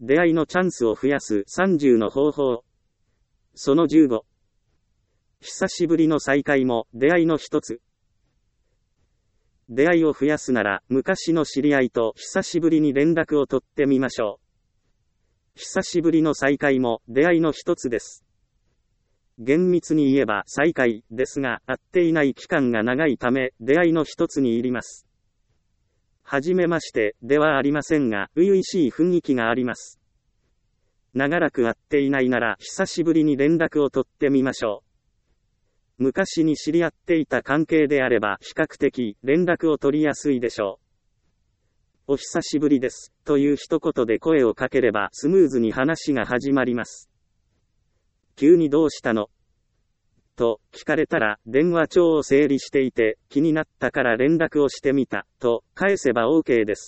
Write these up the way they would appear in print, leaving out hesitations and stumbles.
出会いのチャンスを増やす30の方法。その15。久しぶりの再会も出会いの一つ。出会いを増やすなら、昔の知り合いと久しぶりに連絡を取ってみましょう。久しぶりの再会も出会いの一つです。厳密に言えば再会ですが、会っていない期間が長いため、出会いの一つに入ります。はじめましてではありませんが、初々しい雰囲気があります。長らく会っていないなら、久しぶりに連絡を取ってみましょう。昔に知り合っていた関係であれば、比較的連絡を取りやすいでしょう。お久しぶりです、という一言で声をかければスムーズに話が始まります。急にどうしたのと聞かれたら、電話帳を整理していて気になったから連絡をしてみたと返せば OK です。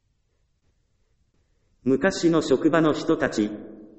昔の職場の人たち。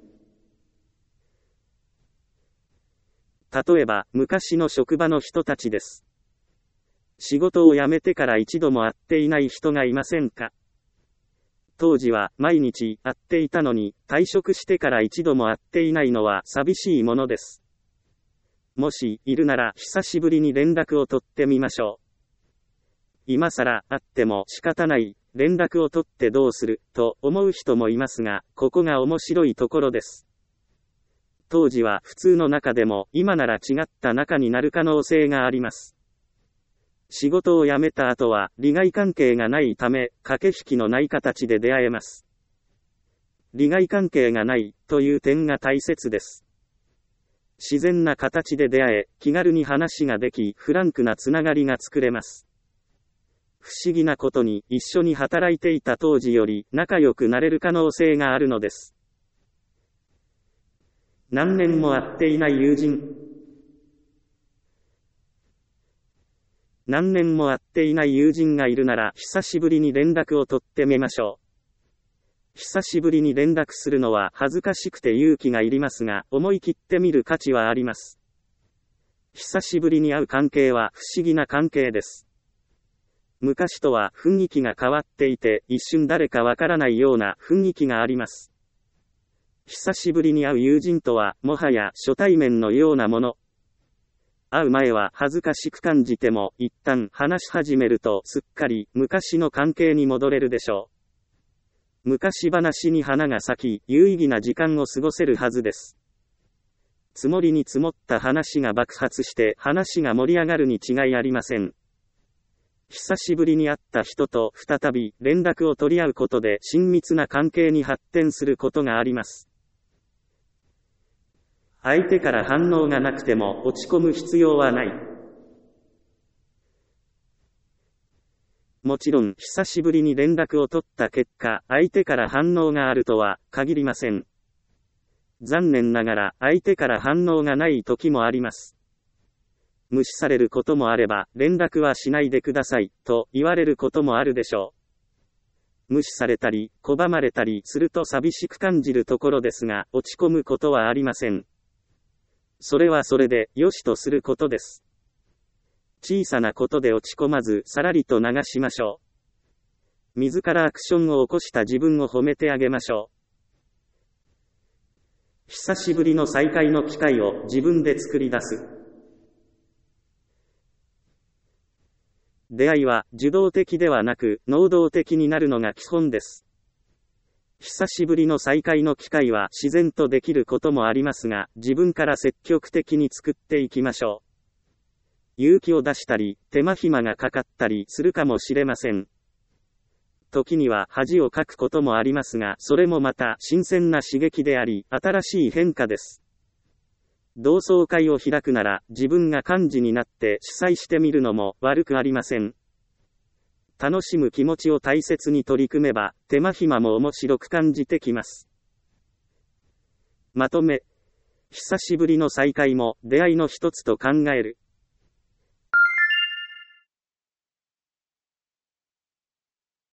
例えば、昔の職場の人たちです。仕事を辞めてから一度も会っていない人がいませんか？当時は毎日会っていたのに、退職してから一度も会っていないのは寂しいものです。もしいるなら久しぶりに連絡を取ってみましょう。今更会っても仕方ない、連絡を取ってどうすると思う人もいますが、ここが面白いところです。当時は普通の仲でも今なら違った仲になる可能性があります。仕事を辞めた後は利害関係がないため、駆け引きのない形で出会えます。利害関係がないという点が大切です。自然な形で出会え、気軽に話ができ、フランクなつながりが作れます。不思議なことに、一緒に働いていた当時より仲良くなれる可能性があるのです。何年も会っていない友人。何年も会っていない友人がいるなら、久しぶりに連絡を取ってみましょう。久しぶりに連絡するのは恥ずかしくて勇気がいりますが、思い切ってみる価値はあります。久しぶりに会う関係は不思議な関係です。昔とは雰囲気が変わっていて、一瞬誰かわからないような雰囲気があります。久しぶりに会う友人とは、もはや初対面のようなもの。会う前は恥ずかしく感じても、一旦話し始めるとすっかり昔の関係に戻れるでしょう。昔話に花が咲き、有意義な時間を過ごせるはずです。積もりに積もった話が爆発して話が盛り上がるに違いありません。久しぶりに会った人と再び連絡を取り合うことで親密な関係に発展することがあります。相手から反応がなくても落ち込む必要はない。もちろん、久しぶりに連絡を取った結果、相手から反応があるとは限りません。残念ながら、相手から反応がない時もあります。無視されることもあれば、連絡はしないでください、と言われることもあるでしょう。無視されたり、拒まれたりすると寂しく感じるところですが、落ち込むことはありません。それはそれで、良しとすることです。小さなことで落ち込まず、さらりと流しましょう。自らアクションを起こした自分を褒めてあげましょう。久しぶりの再会の機会を自分で作り出す。出会いは受動的ではなく、能動的になるのが基本です。久しぶりの再会の機会は自然とできることもありますが、自分から積極的に作っていきましょう。勇気を出したり、手間暇がかかったりするかもしれません。時には恥をかくこともありますが、それもまた新鮮な刺激であり、新しい変化です。同窓会を開くなら、自分が幹事になって主催してみるのも悪くありません。楽しむ気持ちを大切に取り組めば、手間暇も面白く感じてきます。まとめ。久しぶりの再会も出会いの一つと考える。